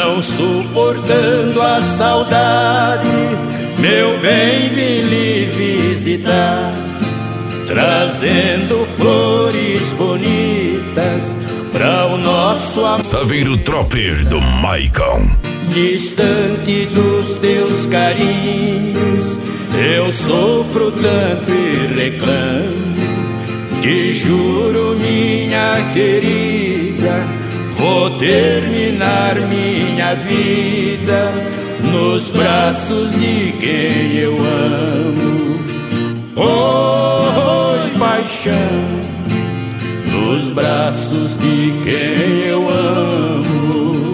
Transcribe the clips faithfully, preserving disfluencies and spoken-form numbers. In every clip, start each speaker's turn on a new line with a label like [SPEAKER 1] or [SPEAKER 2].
[SPEAKER 1] Não suportando a saudade, meu bem, vim lhe visitar, trazendo flores bonitas pra o nosso amor.
[SPEAKER 2] Saveiro Tropper do Maicon.
[SPEAKER 1] Distante dos teus carinhos, eu sofro tanto e reclamo. Te juro, minha querida, vou terminar minha vida nos braços de quem eu amo. Oi, paixão, nos braços de quem eu amo.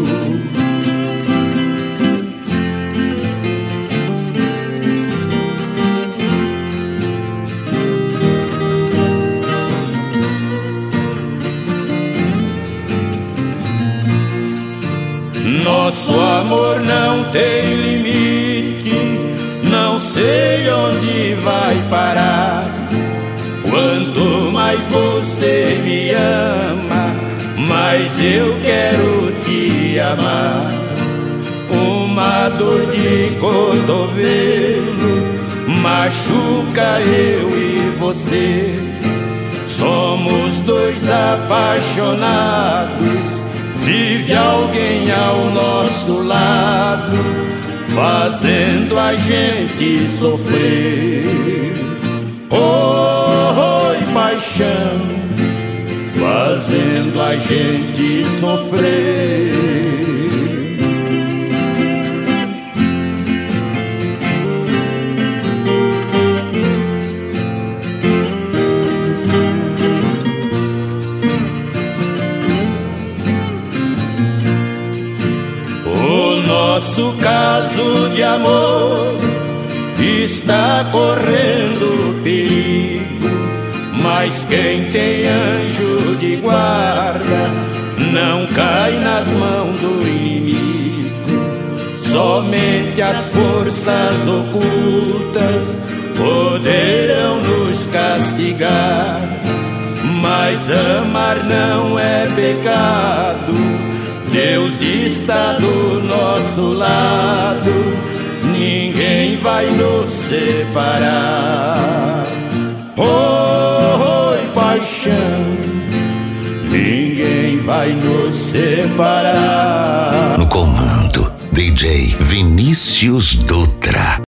[SPEAKER 1] Nosso amor não tem limite, não sei onde vai parar. Quanto mais você me ama, mais eu quero te amar. Uma dor de cotovelo machuca eu e você. Somos dois apaixonados, vive alguém ao nosso lado, fazendo a gente sofrer. Oi, paixão, fazendo a gente sofrer. Nosso caso de amor está correndo perigo, mas quem tem anjo de guarda não cai nas mãos do inimigo. Somente as forças ocultas poderão nos castigar, mas amar não é pecado. Deus está do nosso lado, ninguém vai nos separar. Oi, paixão, ninguém vai nos separar.
[SPEAKER 2] No comando, D J Vinícius Dutra.